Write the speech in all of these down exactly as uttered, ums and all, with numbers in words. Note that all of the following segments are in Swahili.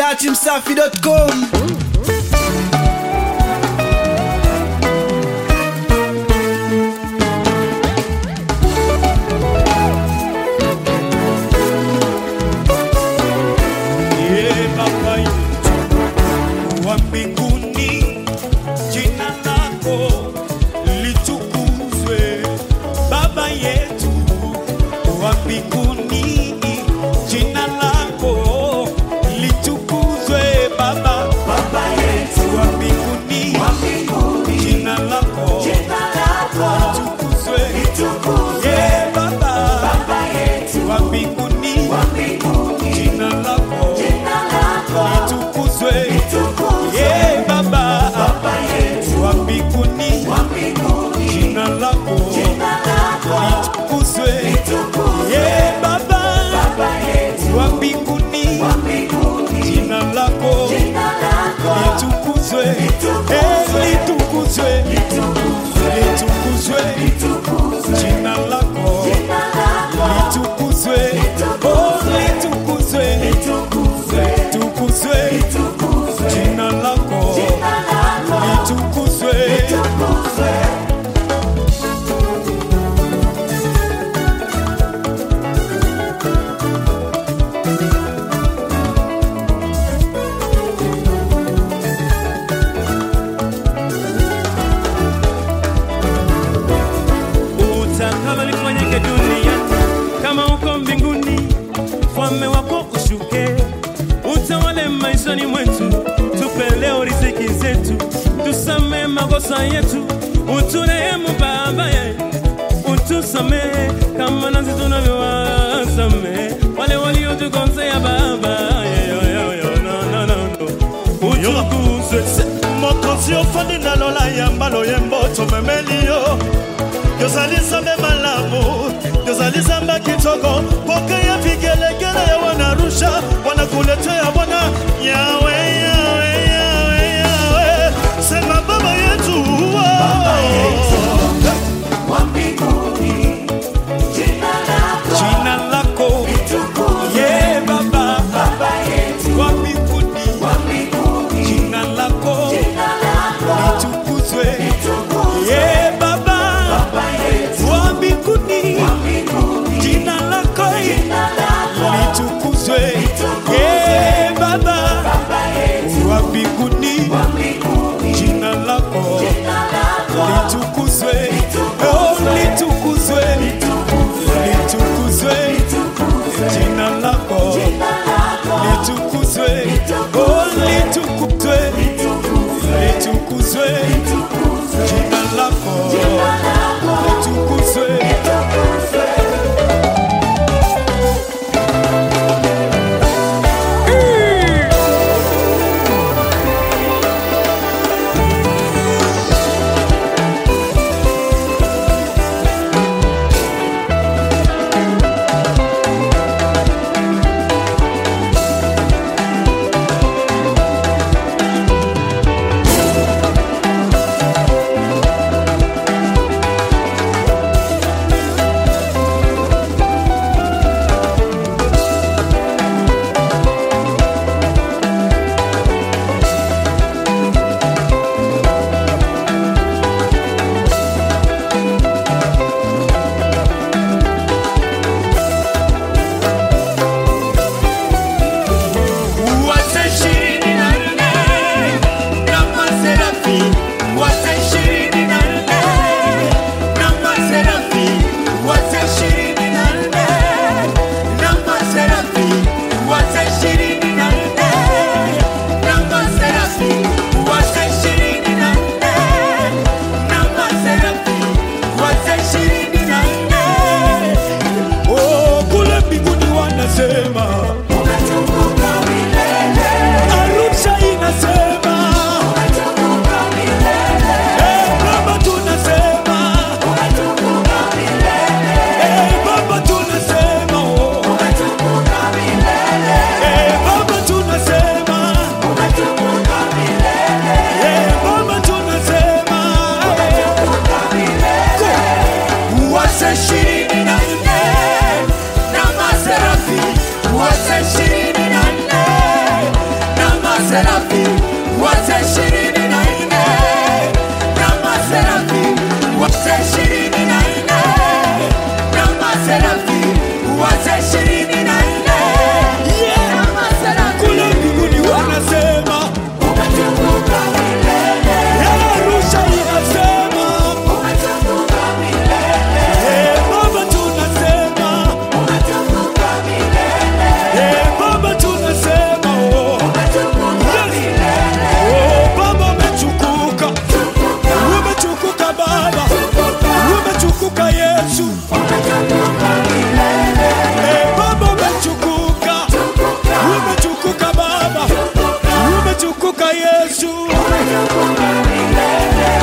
dati msafi dot com. Yetu uturehemu Baba ye, utusamehe kama nasi tunavyowasamehe wale waliotukosea Baba ye, yo yo yo no no no utukuzwe mokosi ofandi na lola yambalo yembo tomemelio yozali sambe malamu yozali samba kitoko poke ya vigelegele ya wanarusha wanakuletea Bwana yawe yawe yawe yawe sema Baba yetu Baba yetu wa mbinguni jina lako jina lako litukuzwe yeah Baba maserafi wote ishirini na nne, na maserafi wote ishirini na nne, na maserafi wote ishirini na nne, na maserafi kule mbinguni wanasema umetukuka milele, Arusha inasema umetukuka milele, eh Baba tunasema umetukuka milele, eh Baba tunasema oh umetukuka milele, oh Baba umetukuka umetukuka Baba umetukuka Yesu umetukuka milele, eh Baba umetukuka umetukuka Baba umetukuka Yesu umetukuka milele.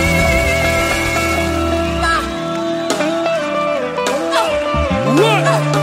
What?